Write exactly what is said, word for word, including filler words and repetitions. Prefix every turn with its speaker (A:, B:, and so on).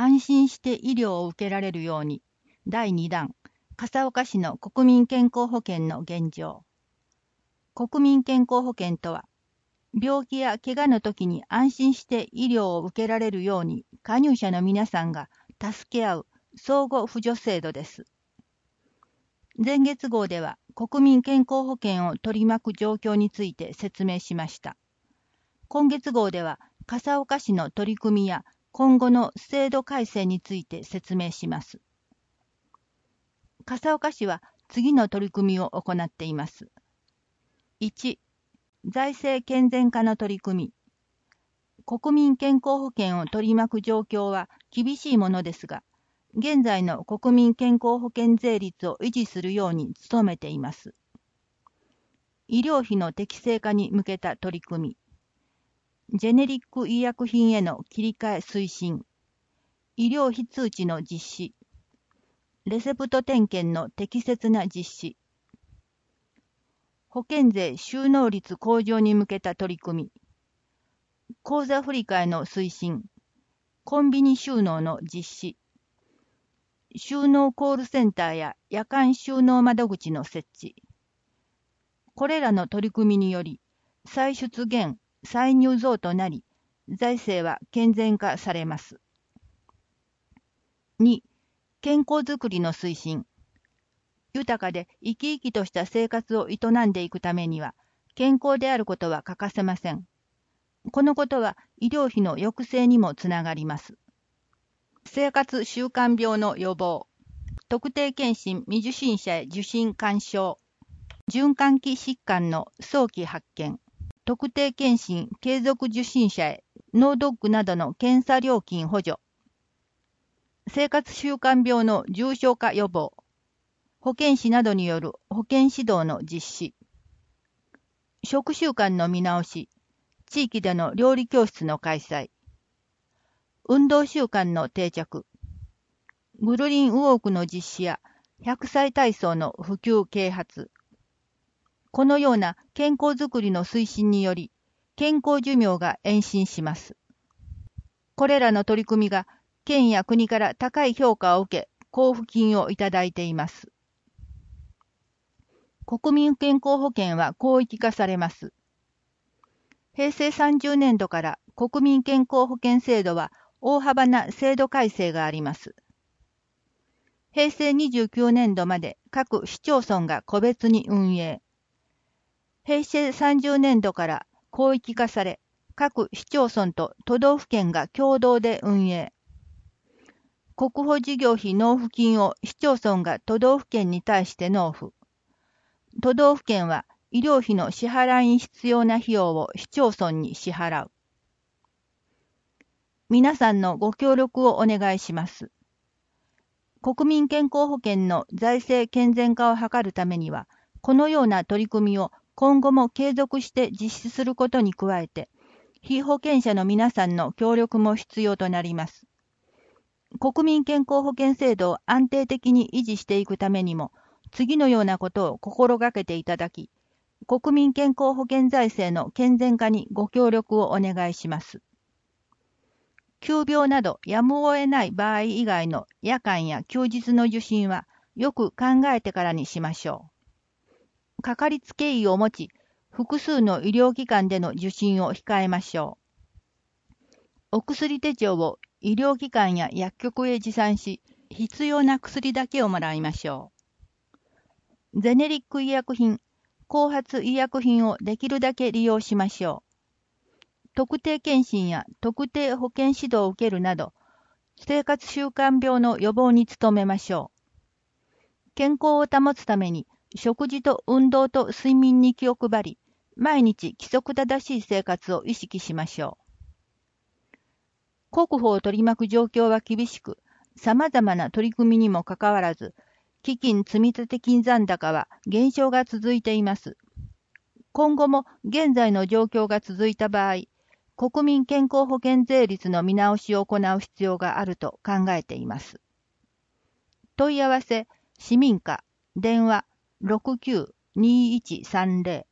A: 安心して医療を受けられるように、だいにだん、笠岡市の国民健康保険の現状。国民健康保険とは、病気や怪我の時に安心して医療を受けられるように加入者の皆さんが助け合う相互扶助制度です。前月号では国民健康保険を取り巻く状況について説明しました。今月号では笠岡市の取り組みや今後の制度改正について説明します。笠岡市は次の取り組みを行っています。いち、財政健全化の取り組み。国民健康保険を取り巻く状況は厳しいものですが、現在の国民健康保険税率を維持するように努めています。医療費の適正化に向けた取り組み。ジェネリック医薬品への切り替え推進。医療費通知の実施。レセプト点検の適切な実施。保険税収納率向上に向けた取り組み。口座振替の推進。コンビニ収納の実施。収納コールセンターや夜間収納窓口の設置。これらの取り組みにより、歳出減、歳入増となり、財政は健全化されます。に、健康づくりの推進。豊かで生き生きとした生活を営んでいくためには、健康であることは欠かせません。このことは医療費の抑制にもつながります。生活習慣病の予防。特定健診未受診者へ受診勧奨。循環器疾患の早期発見。特定健診継続受診者へ脳ドックなどの検査料金補助。生活習慣病の重症化予防。保健師などによる保健指導の実施。食習慣の見直し。地域での料理教室の開催。運動習慣の定着。グルリンウォークの実施やひゃくさい体操の普及啓発。このような健康づくりの推進により、健康寿命が延伸します。これらの取り組みが県や国から高い評価を受け、交付金をいただいています。国民健康保険は広域化されます。へいせいさんじゅうねんどから国民健康保険制度は大幅な制度改正があります。へいせいにじゅうきゅうねんどまで各市町村が個別に運営。へいせいさんじゅうねんどから広域化され、各市町村と都道府県が共同で運営。国保事業費納付金を市町村が都道府県に対して納付。都道府県は医療費の支払いに必要な費用を市町村に支払う。皆さんのご協力をお願いします。国民健康保険の財政健全化を図るためには、このような取り組みを今後も継続して実施することに加えて、被保険者の皆さんの協力も必要となります。国民健康保険制度を安定的に維持していくためにも、次のようなことを心がけていただき、国民健康保険財政の健全化にご協力をお願いします。急病などやむを得ない場合以外の夜間や休日の受診はよく考えてからにしましょう。かかりつけ医を持ち、複数の医療機関での受診を控えましょう。お薬手帳を医療機関や薬局へ持参し、必要な薬だけをもらいましょう。ゼネリック医薬品、後発医薬品をできるだけ利用しましょう。特定健診や特定保健指導を受けるなど、生活習慣病の予防に努めましょう。健康を保つために、食事と運動と睡眠に気を配り、毎日規則正しい生活を意識しましょう。国保を取り巻く状況は厳しく、様々な取り組みにもかかわらず、基金積立金残高は減少が続いています。今後も現在の状況が続いた場合、国民健康保険税率の見直しを行う必要があると考えています。問い合わせ、市民課、電話ろくきゅうにいちさんぜろ